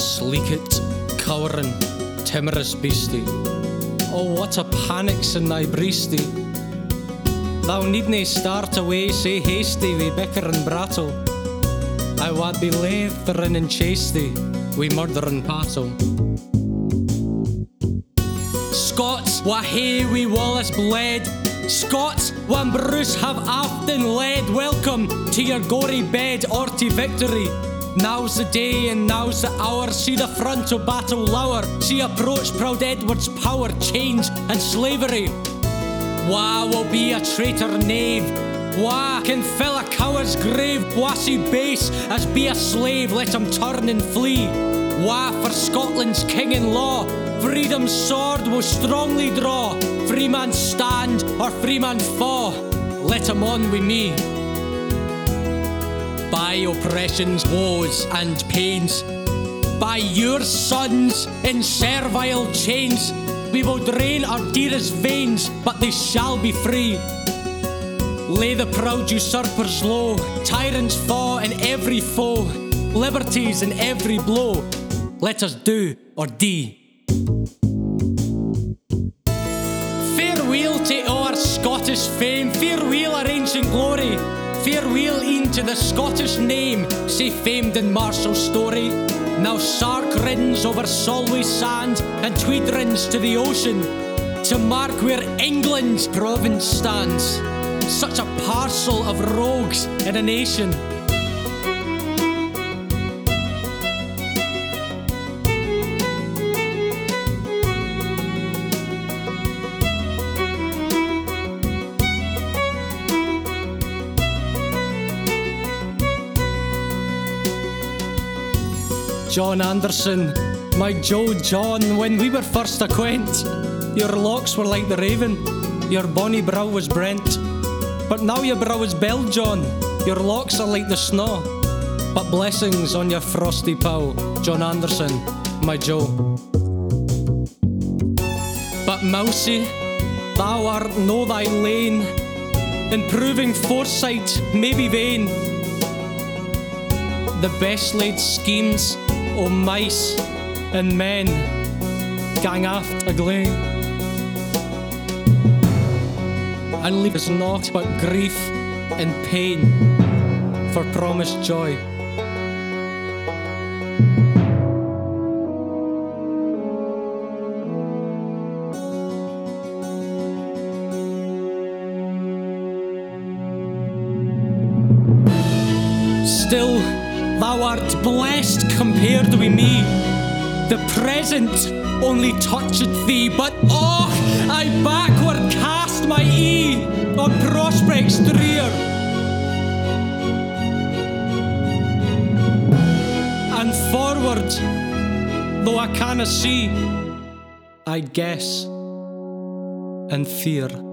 Sleekit, cowering, timorous beastie. Oh, what a panic's in thy breastie. Thou needna start away sae hasty wi bicker and brattle. I wad be laith to run and chase thee wi murder and battle. Scots, wha hae wi Wallace bled, Scots, wha Bruce have often led. Welcome to your gory bed or to victory. Now's the day and now's the hour. See the front of battle lower. See approach proud Edward's power, change and slavery. Wha will be a traitor knave? Wha can fill a coward's grave? Wha see base as be a slave? Let him turn and flee. Wha for Scotland's king and law? Freedom's sword will strongly draw. Free man stand or free man fall. Let him on with me. By oppression's woes and pains, by your sons in servile chains, we will drain our dearest veins, but they shall be free. Lay the proud usurpers low, tyrants fall in every foe, liberties in every blow. Let us do or die. Farewell to our Scottish fame, farewell our ancient glory, farewell e'en to the Scottish name, sae famed in martial story. Now Sark rins over Solway sand, and Tweed rins to the ocean, to mark where England's province stands. Such a parcel of rogues in a nation. John Anderson, my Joe John, when we were first acquaint, your locks were like the raven, your bonny brow was brent. But now your brow is belled, John, your locks are like the snow. But blessings on your frosty pow, John Anderson, my Joe. But Mousie, thou art no thy lane, improving foresight may be vain. The best laid schemes o' mice and men gang aft a gley, and leave us naught but grief and pain for promised joy. Still, thou art blessed compared with me. The present only toucheth thee, but oh, I backward cast my ee on prospects drear. And forward, though I canna see, I guess and fear.